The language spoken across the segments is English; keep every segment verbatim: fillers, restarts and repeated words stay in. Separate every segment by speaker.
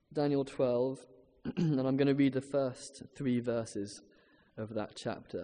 Speaker 1: Daniel twelve, and I'm going to read the first three verses of that chapter.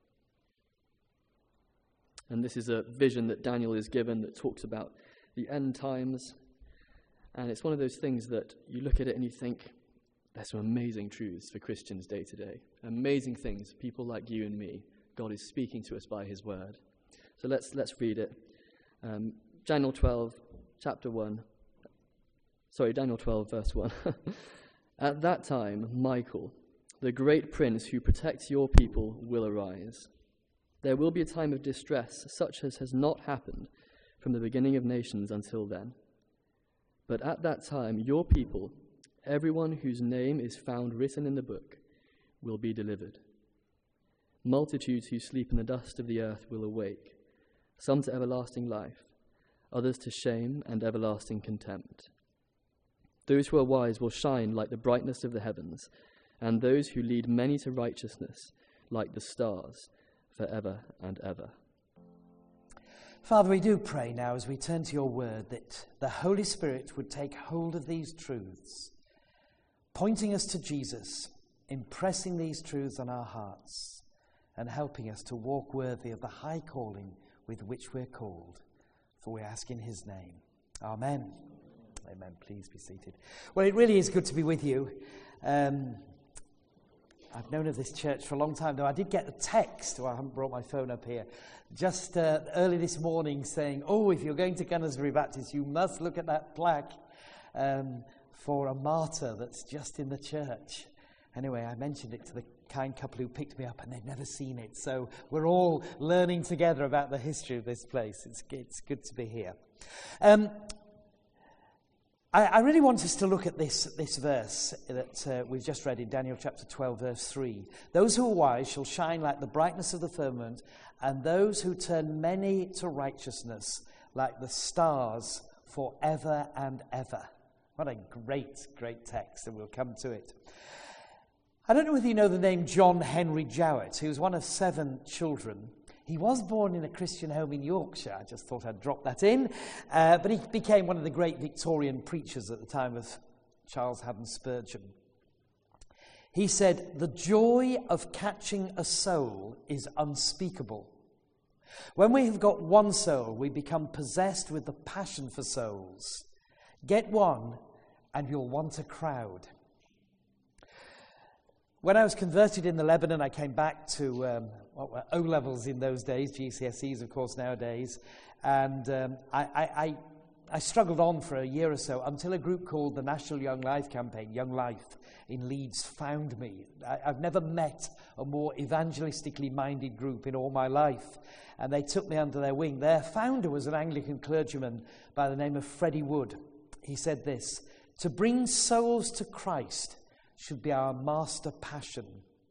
Speaker 1: And this is a vision that Daniel is given that talks about the end times. And it's one of those things that you look at it and you think, there's some amazing truths for Christians day to day. Amazing things, people like you and me. God is speaking to us by his word. So let's let's read it. Um, Daniel twelve, chapter one. Sorry, Daniel twelve, verse one. At that time, Michael, the great prince who protects your people, will arise. There will be a time of distress, such as has not happened from the beginning of nations until then. But at that time, your people, everyone whose name is found written in the book, will be delivered. Multitudes who sleep in the dust of the earth will awake, some to everlasting life, others to shame and everlasting contempt. Those who are wise will shine like the brightness of the heavens, and those who lead many to righteousness like the stars forever and ever.
Speaker 2: Father, we do pray now as we turn to your word that the Holy Spirit would take hold of these truths, pointing us to Jesus, impressing these truths on our hearts, and helping us to walk worthy of the high calling with which we're called. For we ask in his name. Amen. Amen. Please be seated. Well, it really is good to be with you. Um, I've known of this church for a long time, though I did get a text, well, I haven't brought my phone up here, just uh, early this morning saying, oh, if you're going to Gunnersbury Baptist, you must look at that plaque um, for a martyr that's just in the church. Anyway, I mentioned it to the kind couple who picked me up, and they've never seen it. So we're all learning together about the history of this place. It's, it's good to be here. Um, I, I really want us to look at this, this verse that uh, we've just read in Daniel chapter twelve, verse three. Those who are wise shall shine like the brightness of the firmament, and those who turn many to righteousness like the stars forever and ever. What a great, great text, and we'll come to it. I don't know whether you know the name John Henry Jowett. He was one of seven children. He was born in a Christian home in Yorkshire. I just thought I'd drop that in. Uh, but he became one of the great Victorian preachers at the time of Charles Haddon Spurgeon. He said, "The joy of catching a soul is unspeakable. When we have got one soul, we become possessed with the passion for souls. Get one, and you'll want a crowd." When I was converted in the Lebanon, I came back to um, what were O-levels in those days, G C S Es, of course, nowadays. And um, I, I, I, I struggled on for a year or so until a group called the National Young Life Campaign, Young Life, in Leeds, found me. I, I've never met a more evangelistically minded group in all my life. And they took me under their wing. Their founder was an Anglican clergyman by the name of Freddie Wood. He said this: "To bring souls to Christ should be our master passion."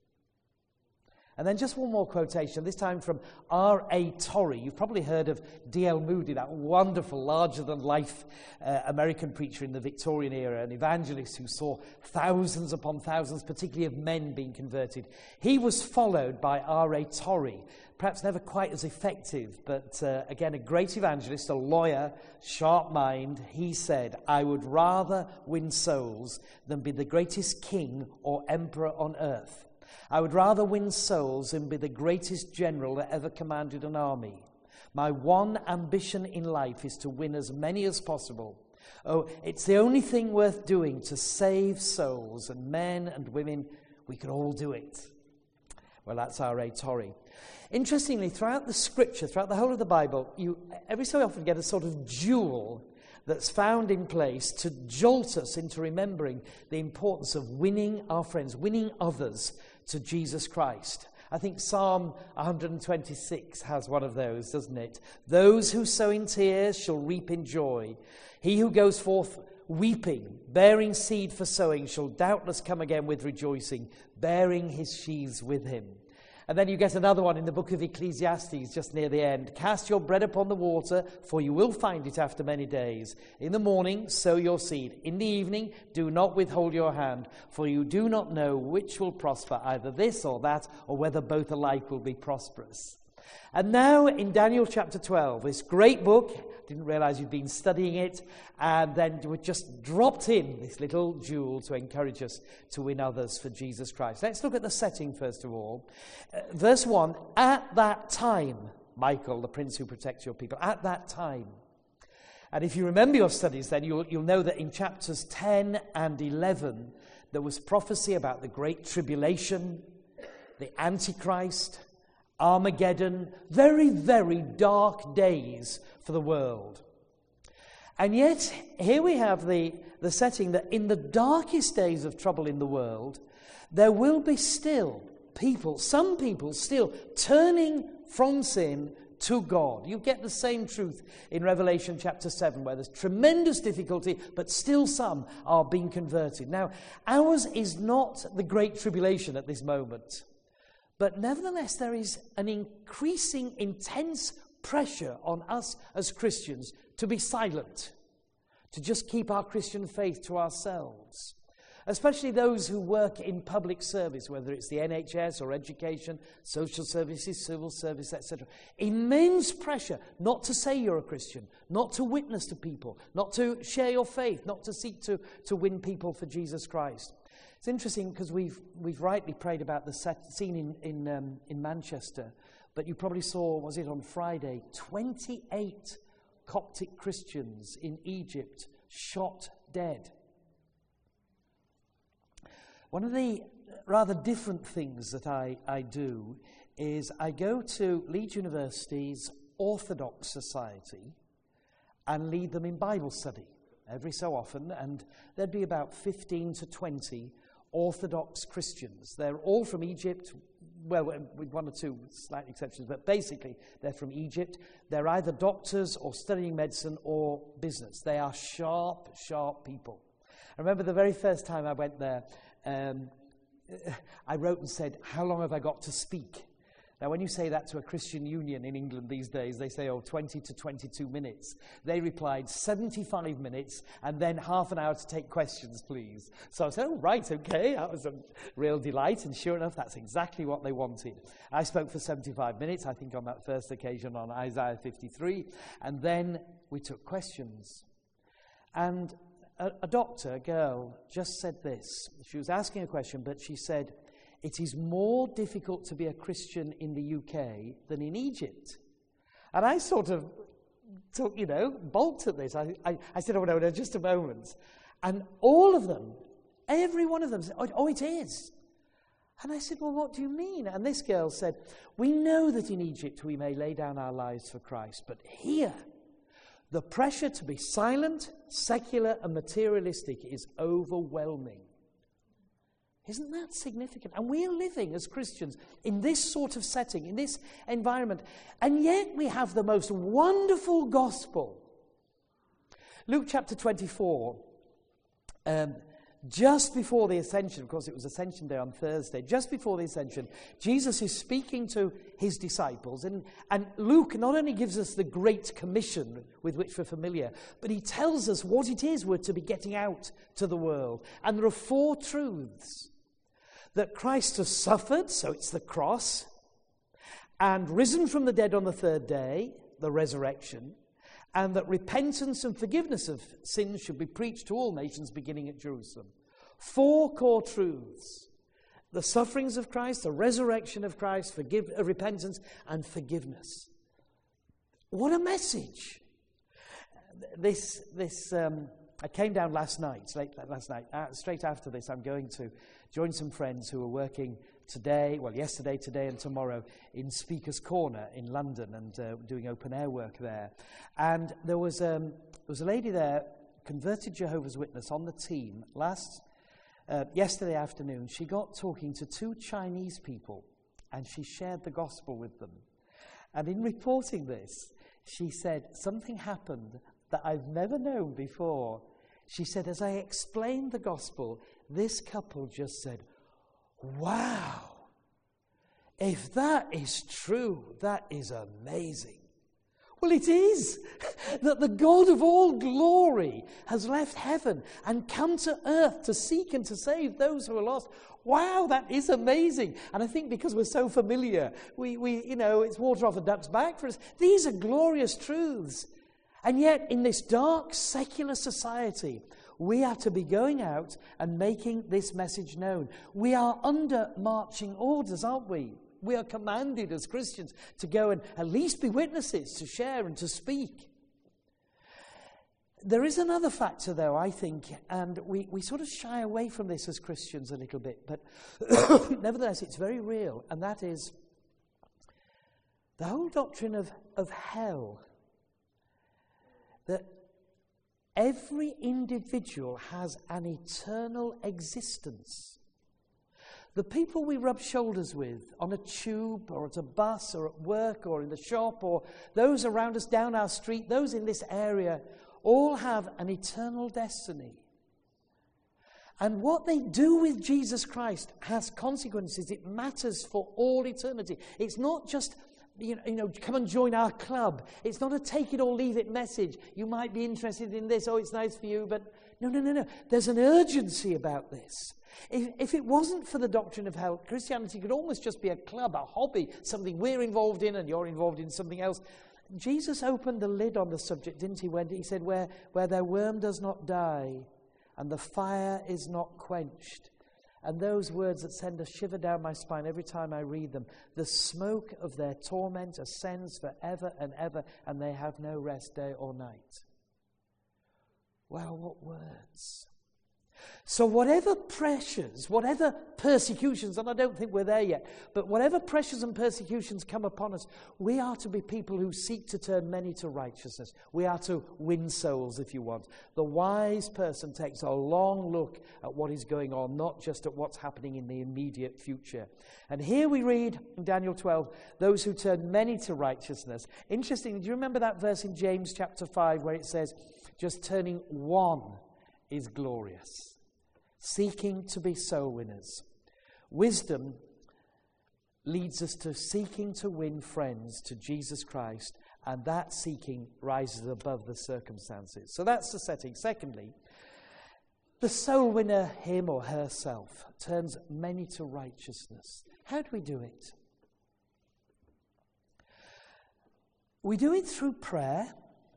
Speaker 2: And then just one more quotation, this time from R A Torrey. You've probably heard of D L Moody, that wonderful, larger-than-life uh, American preacher in the Victorian era, an evangelist who saw thousands upon thousands, particularly of men, being converted. He was followed by R A Torrey, perhaps never quite as effective, but uh, again, a great evangelist, a lawyer, sharp mind. He said, "I would rather win souls than be the greatest king or emperor on earth. I would rather win souls than be the greatest general that ever commanded an army. My one ambition in life is to win as many as possible. Oh, it's the only thing worth doing to save souls, and men and women, we could all do it." Well, that's R A Torrey. Interestingly, throughout the scripture, throughout the whole of the Bible, you every so often get a sort of jewel that's found in place to jolt us into remembering the importance of winning our friends, winning others to Jesus Christ. I think Psalm one twenty-six has one of those, doesn't it? "Those who sow in tears shall reap in joy. He who goes forth weeping, bearing seed for sowing, shall doubtless come again with rejoicing, bearing his sheaves with him." And then you get another one in the book of Ecclesiastes, just near the end. "Cast your bread upon the water, for you will find it after many days. In the morning, sow your seed. In the evening, do not withhold your hand, for you do not know which will prosper, either this or that, or whether both alike will be prosperous." And now in Daniel chapter twelve, this great book, didn't realize you'd been studying it, and then we just dropped in this little jewel to encourage us to win others for Jesus Christ. Let's look at the setting first of all. Uh, verse one, at that time, Michael, the prince who protects your people, at that time. And if you remember your studies then, you'll, you'll know that in chapters ten and eleven, there was prophecy about the great tribulation, the Antichrist, Armageddon, very, very dark days for the world. And yet, here we have the, the setting that in the darkest days of trouble in the world, there will be still people, some people still turning from sin to God. You get the same truth in Revelation chapter seven, where there's tremendous difficulty, but still some are being converted. Now, ours is not the great tribulation at this moment. But nevertheless, there is an increasing, intense pressure on us as Christians to be silent, to just keep our Christian faith to ourselves. Especially those who work in public service, whether it's the N H S or education, social services, civil service, et cetera. Immense pressure not to say you're a Christian, not to witness to people, not to share your faith, not to seek to, to win people for Jesus Christ. It's interesting because we've we've rightly prayed about the set, scene in in, um, in Manchester, but you probably saw, was it on Friday, twenty-eight Coptic Christians in Egypt shot dead. One of the rather different things that I, I do is I go to Leeds University's Orthodox Society and lead them in Bible study every so often, and there'd be about fifteen to twenty Orthodox Christians. They're all from Egypt, well, with one or two slight exceptions, but basically they're from Egypt. They're either doctors or studying medicine or business. They are sharp, sharp people. I remember the very first time I went there, um, I wrote and said, how long have I got to speak? Now, when you say that to a Christian union in England these days, they say, oh, twenty to twenty-two minutes. They replied, seventy-five minutes, and then half an hour to take questions, please. So I said, oh, right, okay. That was a real delight, and sure enough, that's exactly what they wanted. I spoke for seventy-five minutes, I think on that first occasion on Isaiah fifty-three, and then we took questions. And a, a doctor, a girl, just said this. She was asking a question, but she said, it is more difficult to be a Christian in the U K than in Egypt. And I sort of took, you know, balked at this. I, I, I said, oh, no, no, just a moment. And all of them, every one of them said, oh, oh, it is. And I said, well, what do you mean? And this girl said, we know that in Egypt we may lay down our lives for Christ, but here, the pressure to be silent, secular, and materialistic is overwhelming. Isn't that significant? And we are living as Christians in this sort of setting, in this environment, and yet we have the most wonderful gospel. Luke chapter twenty-four, um, just before the ascension, of course it was Ascension Day on Thursday, just before the ascension, Jesus is speaking to his disciples, and, and Luke not only gives us the Great Commission with which we're familiar, but he tells us what it is we're to be getting out to the world. And there are four truths. That Christ has suffered, so it's the cross, and risen from the dead on the third day, the resurrection, and that repentance and forgiveness of sins should be preached to all nations beginning at Jerusalem. Four core truths. The sufferings of Christ, the resurrection of Christ, forgive, uh, repentance, and forgiveness. What a message. This, this um, I came down last night, late last night. Uh, straight after this, I'm going to join some friends who are working today, well, yesterday, today, and tomorrow in Speaker's Corner in London, and uh, doing open air work there. And there was um, there was a lady there, converted Jehovah's Witness, on the team last uh, yesterday afternoon. She got talking to two Chinese people, and she shared the gospel with them. And in reporting this, she said something happened that I've never known before. She said, as I explained the gospel, this couple just said, wow, if that is true, that is amazing. Well, it is. That the God of all glory has left heaven and come to earth to seek and to save those who are lost. Wow, that is amazing. And I think because we're so familiar, we, we you know, it's water off a duck's back for us. These are glorious truths. And yet, in this dark, secular society, we are to be going out and making this message known. We are under marching orders, aren't we? We are commanded as Christians to go and at least be witnesses, to share and to speak. There is another factor, though, I think, and we, we sort of shy away from this as Christians a little bit, but nevertheless, it's very real, and that is the whole doctrine of, of hell. That every individual has an eternal existence. The people we rub shoulders with on a tube or at a bus or at work or in the shop or those around us down our street, those in this area, all have an eternal destiny. And what they do with Jesus Christ has consequences. It matters for all eternity. It's not just, you know, you know, come and join our club. It's not a take it or leave it message. You might be interested in this. Oh, it's nice for you. But no, no, no, no. There's an urgency about this. If, if it wasn't for the doctrine of hell, Christianity could almost just be a club, a hobby, something we're involved in and you're involved in something else. Jesus opened the lid on the subject, didn't he, when he said, where, where their worm does not die and the fire is not quenched. And those words that send a shiver down my spine every time I read them. The smoke of their torment ascends forever and ever, and they have no rest day or night. Wow, what words. So whatever pressures, whatever persecutions, and I don't think we're there yet, but whatever pressures and persecutions come upon us, we are to be people who seek to turn many to righteousness. We are to win souls, if you want. The wise person takes a long look at what is going on, not just at what's happening in the immediate future. And here we read in Daniel twelve, those who turn many to righteousness. Interesting, do you remember that verse in James chapter five where it says, just turning one is glorious. Seeking to be soul winners. Wisdom leads us to seeking to win friends to Jesus Christ, and that seeking rises above the circumstances. So that's the setting. Secondly, the soul winner, him or herself, turns many to righteousness. How do we do it? We do it through prayer.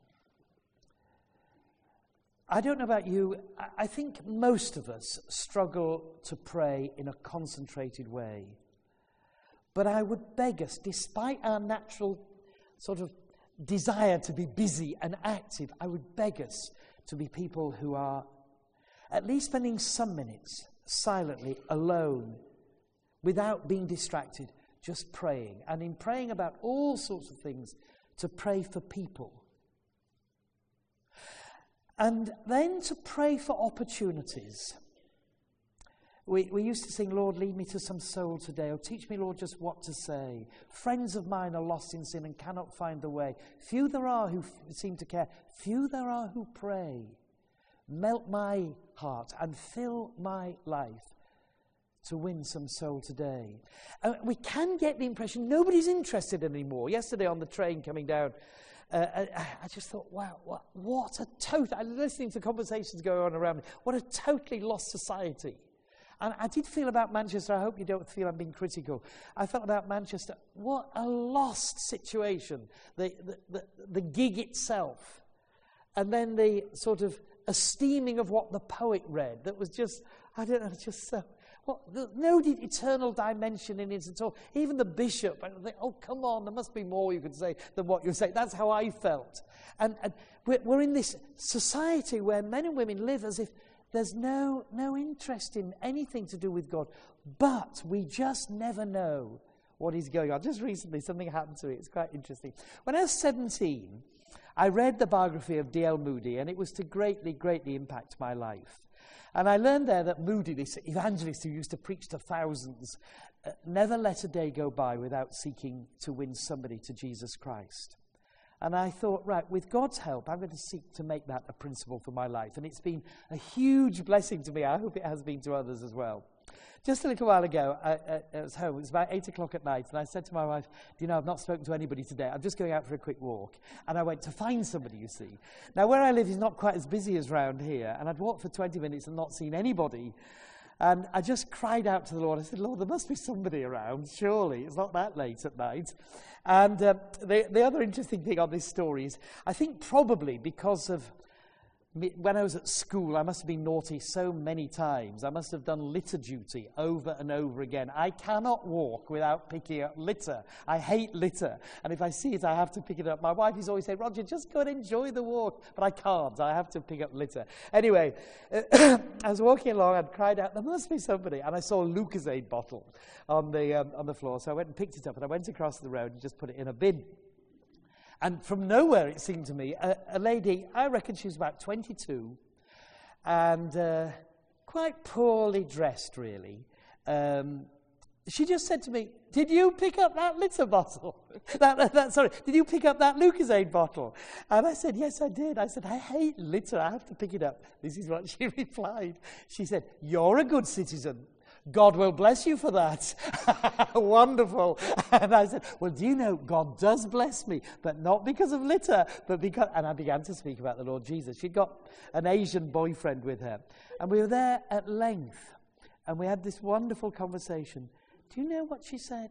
Speaker 2: I don't know about you, I think most of us struggle to pray in a concentrated way. But I would beg us, despite our natural sort of desire to be busy and active, I would beg us to be people who are at least spending some minutes silently, alone, without being distracted, just praying. And in praying about all sorts of things, to pray for people. And then to pray for opportunities. We, we used to sing, Lord, lead me to some soul today, or teach me, Lord, just what to say. Friends of mine are lost in sin and cannot find the way. Few there are who f- seem to care. Few there are who pray. Melt my heart and fill my life to win some soul today. Uh, we can get the impression nobody's interested anymore. Yesterday on the train coming down, Uh, I, I just thought, wow, what, what a total, I'm listening to conversations going on around me, what a totally lost society. And I did feel about Manchester, I hope you don't feel I'm being critical, I felt about Manchester, what a lost situation, the, the, the, the gig itself, and then the sort of esteeming of what the poet read, that was just, I don't know, just so... Well, there's no eternal dimension in it at all. Even the bishop, I think, oh, come on, there must be more you could say than what you say. That's how I felt. And, and we're, we're in this society where men and women live as if there's no, no interest in anything to do with God. But we just never know what is going on. Just recently, something happened to me. It's quite interesting. When I was seventeen, I read the biography of D L Moody, and it was to greatly, greatly impact my life. And I learned there that Moody, this evangelist who used to preach to thousands, uh, never let a day go by without seeking to win somebody to Jesus Christ. And I thought, right, with God's help, I'm going to seek to make that a principle for my life. And it's been a huge blessing to me. I hope it has been to others as well. Just a little while ago, I, I, I was home. It was about eight o'clock at night, and I said to my wife, do you know, I've not spoken to anybody today. I'm just going out for a quick walk. And I went to find somebody, you see. Now, where I live is not quite as busy as round here, and I'd walked for twenty minutes and not seen anybody. And I just cried out to the Lord. I said, Lord, there must be somebody around, surely. It's not that late at night. And uh, the, the other interesting thing on this story is, I think probably because of me, when I was at school, I must have been naughty so many times. I must have done litter duty over and over again. I cannot walk without picking up litter. I hate litter. And if I see it, I have to pick it up. My wife is always saying, Roger, just go and enjoy the walk. But I can't. I have to pick up litter. Anyway, I was walking along and cried out, there must be somebody. And I saw a Lucozade bottle on the, um, on the floor. So I went and picked it up, and I went across the road and just put it in a bin. And from nowhere, it seemed to me, a, a lady, I reckon she was about twenty-two, and uh, quite poorly dressed, really. Um, she just said to me, did you pick up that litter bottle? that, that, that, sorry, did you pick up that Lucozade bottle? And I said, yes, I did. I said, I hate litter. I have to pick it up. This is what she replied. She said, you're a good citizen. God will bless you for that. Wonderful. And I said, well, do you know, God does bless me, but not because of litter, but because, and I began to speak about the Lord Jesus. She'd got an Asian boyfriend with her, and we were there at length, and we had this wonderful conversation. Do you know what she said?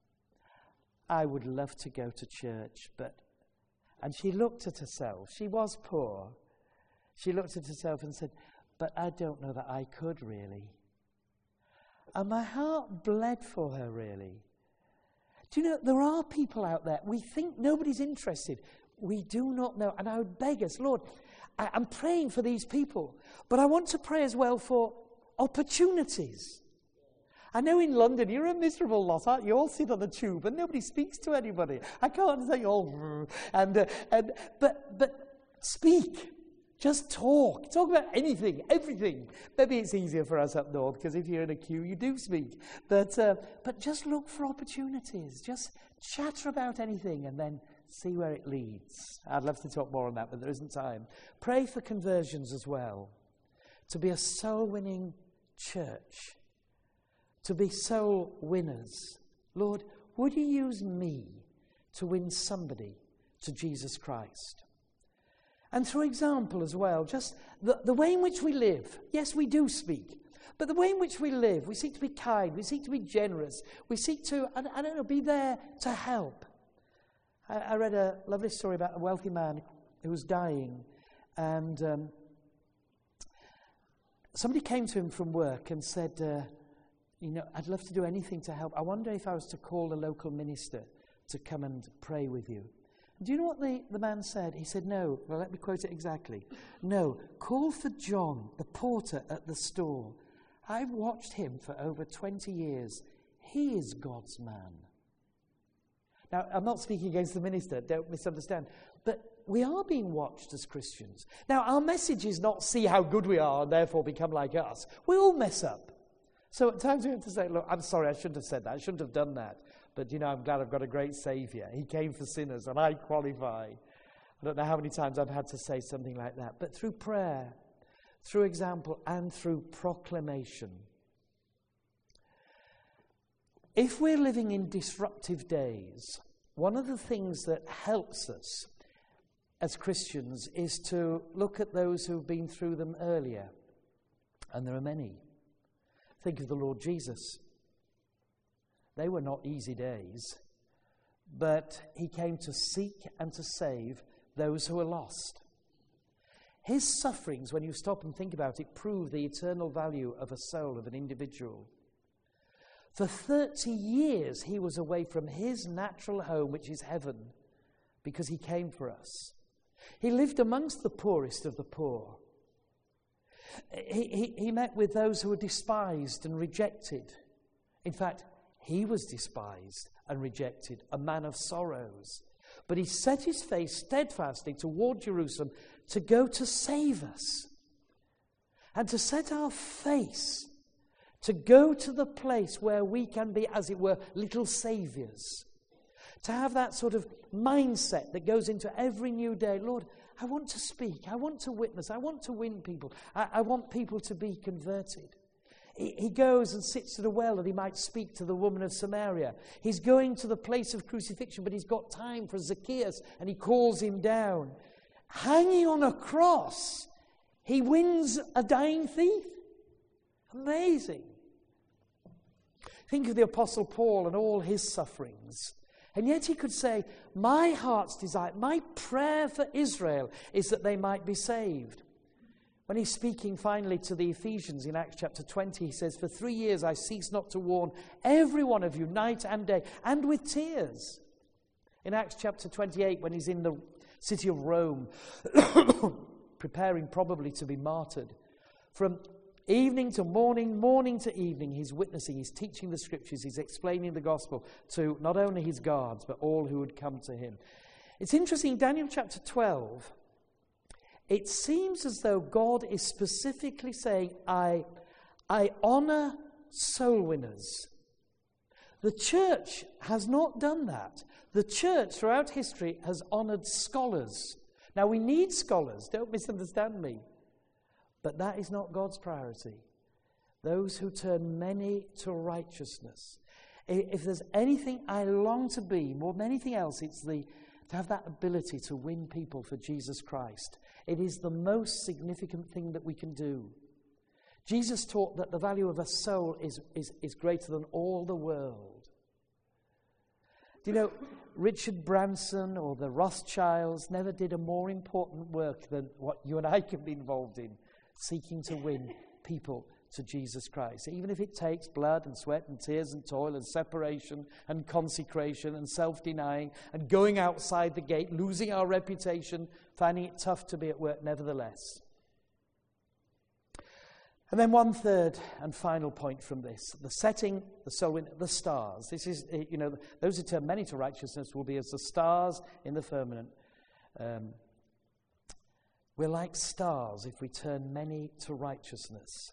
Speaker 2: I would love to go to church, but, and she looked at herself. She was poor. She looked at herself and said, but I don't know that I could really. And my heart bled for her, really. Do you know, there are people out there, we think nobody's interested. We do not know. And I would beg us, Lord, I, I'm praying for these people, but I want to pray as well for opportunities. I know in London, you're a miserable lot, aren't you? You all sit on the tube and nobody speaks to anybody. I can't say, oh, and, uh, and but, but speak. Just talk. Talk about anything, everything. Maybe it's easier for us up north, because if you're in a queue, you do speak. But uh, but just look for opportunities. Just chatter about anything and then see where it leads. I'd love to talk more on that, but there isn't time. Pray for conversions as well. To be a soul-winning church. To be soul winners. Lord, would you use me to win somebody to Jesus Christ? And through example as well, just the, the way in which we live. Yes, we do speak. But the way in which we live, we seek to be kind, we seek to be generous, we seek to, I, I don't know, be there to help. I, I read a lovely story about a wealthy man who was dying, and um, somebody came to him from work and said, uh, you know, I'd love to do anything to help. I wonder if I was to call the local minister to come and pray with you. Do you know what the, the man said? He said, no, well, let me quote it exactly. No, call for John, the porter at the store. I've watched him for over twenty years. He is God's man. Now, I'm not speaking against the minister, don't misunderstand, but we are being watched as Christians. Now, our message is not see how good we are and therefore become like us. We all mess up. So at times we have to say, look, I'm sorry, I shouldn't have said that. I shouldn't have done that. But, you know, I'm glad I've got a great Saviour. He came for sinners, and I qualify. I don't know how many times I've had to say something like that. But through prayer, through example, and through proclamation. If we're living in disruptive days, one of the things that helps us as Christians is to look at those who've been through them earlier. And there are many. Think of the Lord Jesus. They were not easy days, but he came to seek and to save those who are lost. His sufferings, when you stop and think about it, prove the eternal value of a soul, of an individual. For thirty years, he was away from his natural home, which is heaven, because he came for us. He lived amongst the poorest of the poor. He, he, he met with those who were despised and rejected. In fact, he was despised and rejected, a man of sorrows. But he set his face steadfastly toward Jerusalem to go to save us. And to set our face, to go to the place where we can be, as it were, little saviours. To have that sort of mindset that goes into every new day. Lord, I want to speak. I want to witness. I want to win people. I, I want people to be converted. He, he goes and sits at a well that he might speak to the woman of Samaria. He's going to the place of crucifixion, but he's got time for Zacchaeus, and he calls him down. Hanging on a cross, he wins a dying thief. Amazing. Think of the Apostle Paul and all his sufferings. And yet he could say, my heart's desire, my prayer for Israel is that they might be saved. When he's speaking finally to the Ephesians in Acts chapter twenty, he says, for three years I cease not to warn every one of you night and day, and with tears. In Acts chapter twenty-eight, when he's in the city of Rome, preparing probably to be martyred, from evening to morning, morning to evening, he's witnessing, he's teaching the scriptures, he's explaining the gospel to not only his guards, but all who would come to him. It's interesting, Daniel chapter twelve, it seems as though God is specifically saying, I, I honor soul winners. The church has not done that. The church throughout history has honored scholars. Now we need scholars, don't misunderstand me. But that is not God's priority. Those who turn many to righteousness. If there's anything I long to be, more than anything else, it's the to have that ability to win people for Jesus Christ. It is the most significant thing that we can do. Jesus taught that the value of a soul is, is, is greater than all the world. Do you know, Richard Branson or the Rothschilds never did a more important work than what you and I can be involved in, seeking to win people to Jesus Christ. Even if it takes blood and sweat and tears and toil and separation and consecration and self-denying and going outside the gate, losing our reputation, finding it tough to be at work nevertheless. And then one third and final point from this. The setting, the soul winner, the stars. This is, you know, those who turn many to righteousness will be as the stars in the firmament. Um, we're like stars if we turn many to righteousness.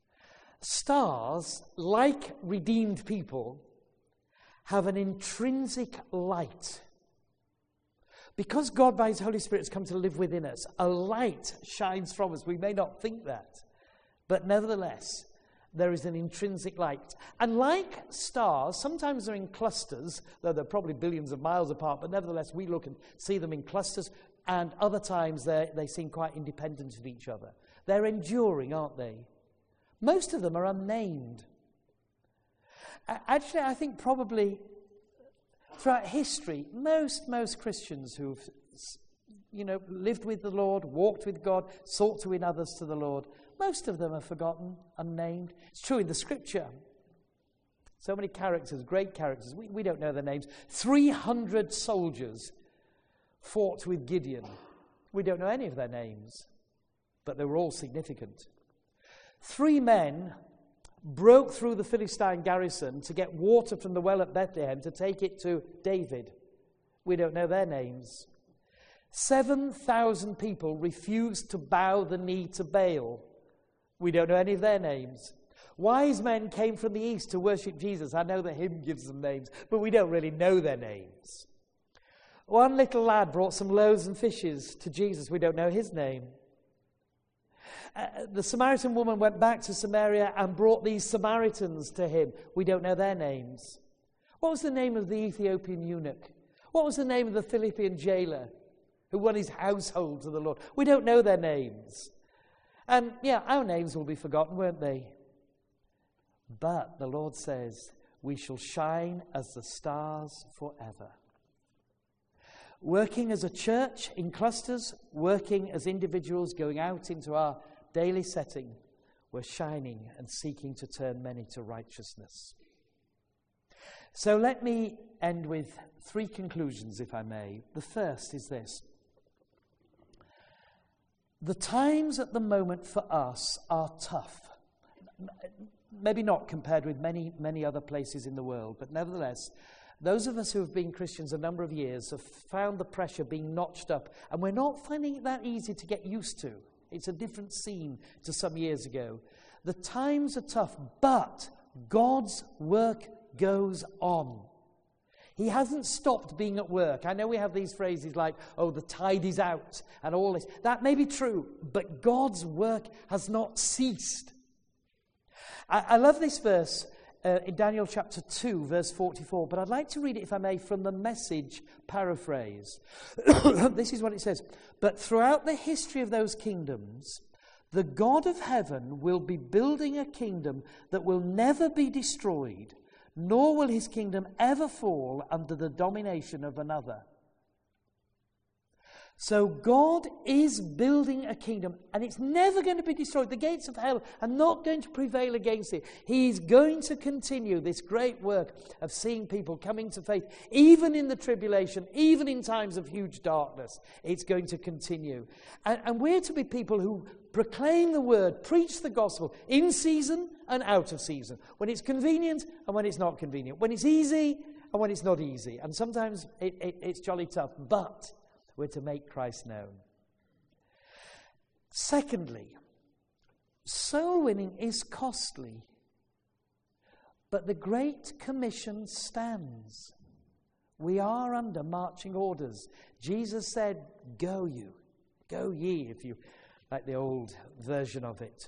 Speaker 2: Stars, like redeemed people, have an intrinsic light. Because God by his Holy Spirit has come to live within us, a light shines from us. We may not think that, but nevertheless, there is an intrinsic light. And like stars, sometimes they're in clusters, though they're probably billions of miles apart, but nevertheless we look and see them in clusters, and other times they seem quite independent of each other. They're enduring, aren't they? Most of them are unnamed. Actually, I think probably throughout history, most, most Christians who've, you know, lived with the Lord, walked with God, sought to win others to the Lord, most of them are forgotten, unnamed. It's true in the Scripture. So many characters, great characters, we, we don't know their names. three hundred soldiers fought with Gideon. We don't know any of their names, but they were all significant. Three men broke through the Philistine garrison to get water from the well at Bethlehem to take it to David. We don't know their names. seven thousand people refused to bow the knee to Baal. We don't know any of their names. Wise men came from the east to worship Jesus. I know the hymn gives them names, but we don't really know their names. One little lad brought some loaves and fishes to Jesus. We don't know his name. Uh, the Samaritan woman went back to Samaria and brought these Samaritans to him. We don't know their names. What was the name of the Ethiopian eunuch? What was the name of the Philippian jailer who won his household to the Lord? We don't know their names. And yeah, our names will be forgotten, won't they? But the Lord says, we shall shine as the stars forever. Working as a church in clusters, working as individuals, going out into our daily setting, we're shining and seeking to turn many to righteousness. So let me end with three conclusions, if I may. The first is this. The times at the moment for us are tough. Maybe not compared with many, many other places in the world, but nevertheless, those of us who have been Christians a number of years have found the pressure being notched up, and we're not finding it that easy to get used to. It's a different scene to some years ago. The times are tough, but God's work goes on. He hasn't stopped being at work. I know we have these phrases like, oh, the tide is out, and all this. That may be true, but God's work has not ceased. I, I love this verse uh, in Daniel chapter two, verse forty-four, but I'd like to read it, if I may, from the Message paraphrase. This is what it says. But throughout the history of those kingdoms, the God of heaven will be building a kingdom that will never be destroyed, nor will his kingdom ever fall under the domination of another. So God is building a kingdom, and it's never going to be destroyed. The gates of hell are not going to prevail against it. He's going to continue this great work of seeing people coming to faith, even in the tribulation, even in times of huge darkness. It's going to continue. And, and we're to be people who proclaim the word, preach the gospel, in season and out of season. When it's convenient and when it's not convenient. When it's easy and when it's not easy. And sometimes it, it, it's jolly tough, but we're to make Christ known. Secondly, soul winning is costly, but the Great Commission stands. We are under marching orders. Jesus said, go you, go ye, if you like the old version of it.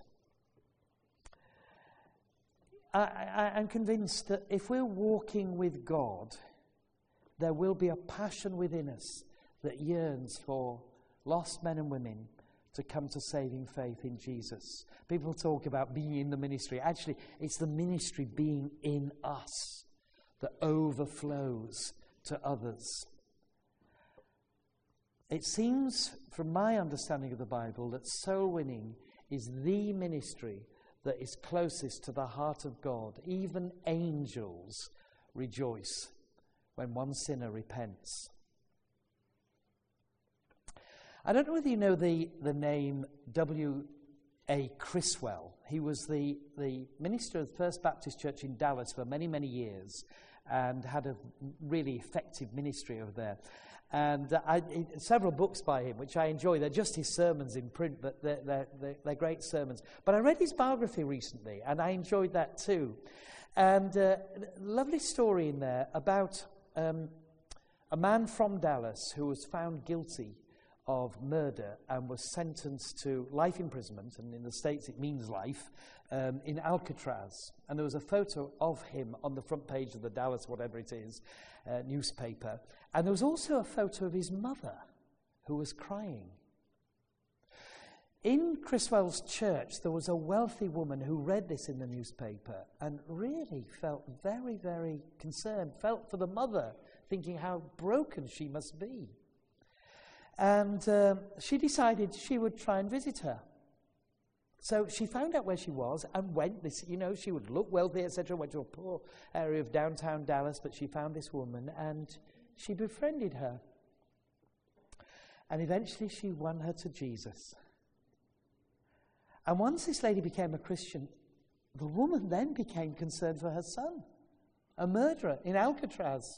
Speaker 2: I, I, I'm convinced that if we're walking with God, there will be a passion within us that yearns for lost men and women to come to saving faith in Jesus. People talk about being in the ministry. Actually, it's the ministry being in us that overflows to others. It seems, from my understanding of the Bible, that soul winning is the ministry that is closest to the heart of God. Even angels rejoice when one sinner repents. I don't know whether you know the, the name W A Criswell. He was the, the minister of the First Baptist Church in Dallas for many, many years and had a really effective ministry over there. And uh, I, several books by him, which I enjoy. They're just his sermons in print, but they're, they're, they're, they're great sermons. But I read his biography recently, and I enjoyed that too. And uh, lovely story in there about um, a man from Dallas who was found guilty of murder and was sentenced to life imprisonment, and in the States it means life, um, in Alcatraz. And there was a photo of him on the front page of the Dallas, whatever it is, uh, newspaper. And there was also a photo of his mother, who was crying. In Criswell's church, there was a wealthy woman who read this in the newspaper and really felt very, very concerned, felt for the mother, thinking how broken she must be. And um, she decided she would try and visit her. So she found out where she was and went. This, you know, she would look wealthy, et cetera. Went to a poor area of downtown Dallas, but she found this woman and she befriended her. And eventually she won her to Jesus. And once this lady became a Christian, the woman then became concerned for her son, a murderer in Alcatraz.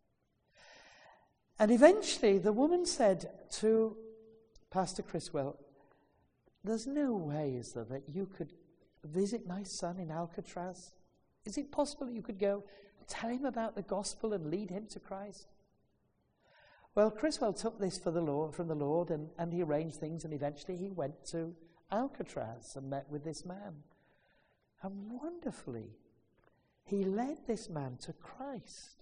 Speaker 2: And eventually the woman said to Pastor Criswell, there's no way, is there, that you could visit my son in Alcatraz? Is it possible that you could go tell him about the gospel and lead him to Christ? Well, Criswell took this for the Lord, from the Lord, and, and he arranged things, and eventually he went to Alcatraz and met with this man. And wonderfully, he led this man to Christ.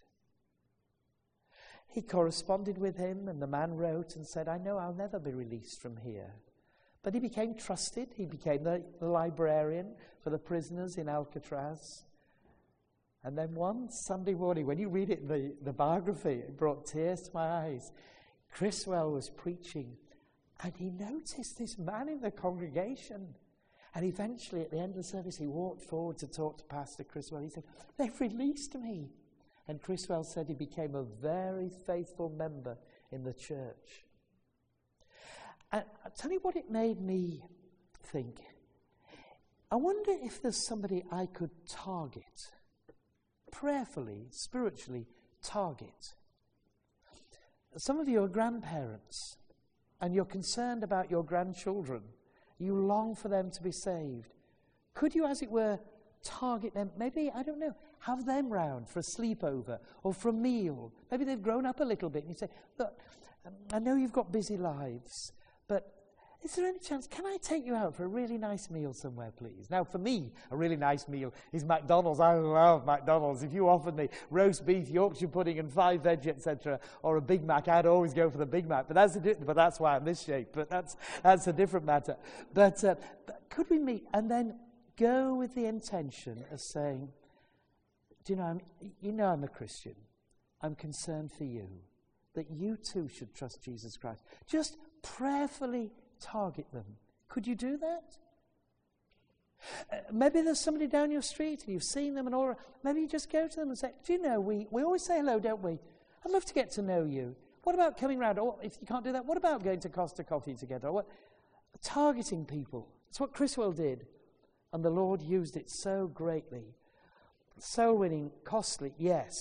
Speaker 2: He corresponded with him, and the man wrote and said, I know I'll never be released from here. But he became trusted. He became the, the librarian for the prisoners in Alcatraz. And then one Sunday morning, when you read it in the, the biography, it brought tears to my eyes. Criswell was preaching, and he noticed this man in the congregation. And eventually, at the end of the service, he walked forward to talk to Pastor Criswell. He said, they've released me. And Criswell said he became a very faithful member in the church. And I'll tell you what it made me think. I wonder if there's somebody I could target, prayerfully, spiritually target. Some of you are grandparents, and you're concerned about your grandchildren. You long for them to be saved. Could you, as it were, target them? Maybe, I don't know, have them round for a sleepover or for a meal. Maybe they've grown up a little bit, and you say, look, I know you've got busy lives, but is there any chance, can I take you out for a really nice meal somewhere, please? Now, for me, a really nice meal is McDonald's. I love McDonald's. If you offered me roast beef, Yorkshire pudding, and five veg, et cetera, or a Big Mac, I'd always go for the Big Mac. But that's a di- but that's why I'm this shape. But that's that's a different matter. But, uh, but could we meet and then go with the intention of saying, do you know, I'm, you know I'm a Christian. I'm concerned for you, that you too should trust Jesus Christ. Just prayerfully target them. Could you do that? Uh, maybe there's somebody down your street and you've seen them and all. Maybe you just go to them and say, do you know, we, we always say hello, don't we? I'd love to get to know you. What about coming round? Or if you can't do that, what about going to Costa Coffee together? Or what? Targeting people. That's what Criswell did. And the Lord used it so greatly. Soul winning, costly, yes.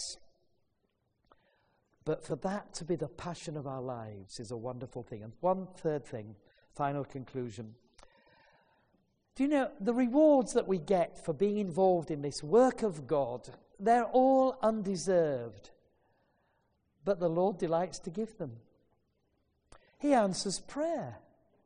Speaker 2: But for that to be the passion of our lives is a wonderful thing. And one third thing, final conclusion. Do you know, the rewards that we get for being involved in this work of God, they're all undeserved. But the Lord delights to give them. He answers prayer.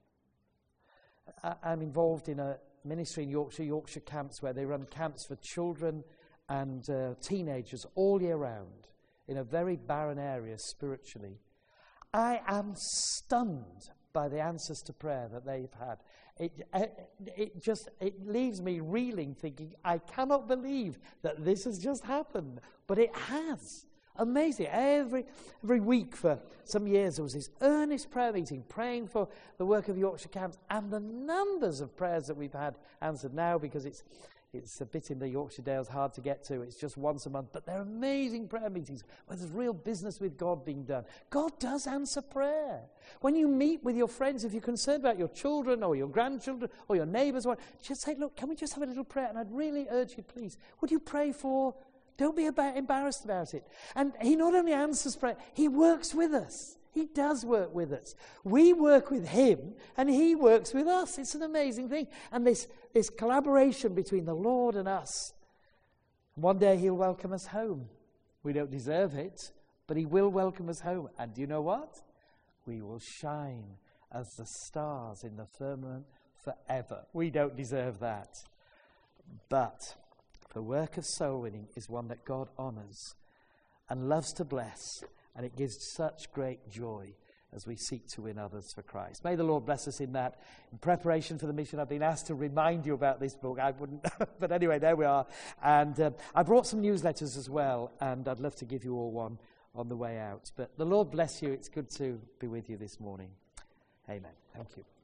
Speaker 2: I, I'm involved in a ministry in Yorkshire, Yorkshire Camps, where they run camps for children and uh, teenagers all year round in a very barren area spiritually. I am stunned by the answers to prayer that they've had. It, it, it just it leaves me reeling, thinking, I cannot believe that this has just happened. But it has. Amazing. Every every week for some years there was this earnest prayer meeting, praying for the work of Yorkshire Camps, and the numbers of prayers that we've had answered now, because it's It's a bit in the Yorkshire Dales, hard to get to. It's just once a month. But they're amazing prayer meetings where there's real business with God being done. God does answer prayer. When you meet with your friends, if you're concerned about your children or your grandchildren or your neighbours, just say, look, can we just have a little prayer? And I'd really urge you, please, would you pray for... Don't be about, embarrassed about it. And he not only answers prayer, he works with us. He does work with us. We work with him, and he works with us. It's an amazing thing. And this, this collaboration between the Lord and us. One day he'll welcome us home. We don't deserve it, but he will welcome us home. And do you know what? We will shine as the stars in the firmament forever. We don't deserve that. But the work of soul winning is one that God honors and loves to bless. And it gives such great joy as we seek to win others for Christ. May the Lord bless us in that. In preparation for the mission, I've been asked to remind you about this book. I wouldn't, but anyway, there we are. And uh, I brought some newsletters as well, and I'd love to give you all one on the way out. But the Lord bless you. It's good to be with you this morning. Amen. Thank you.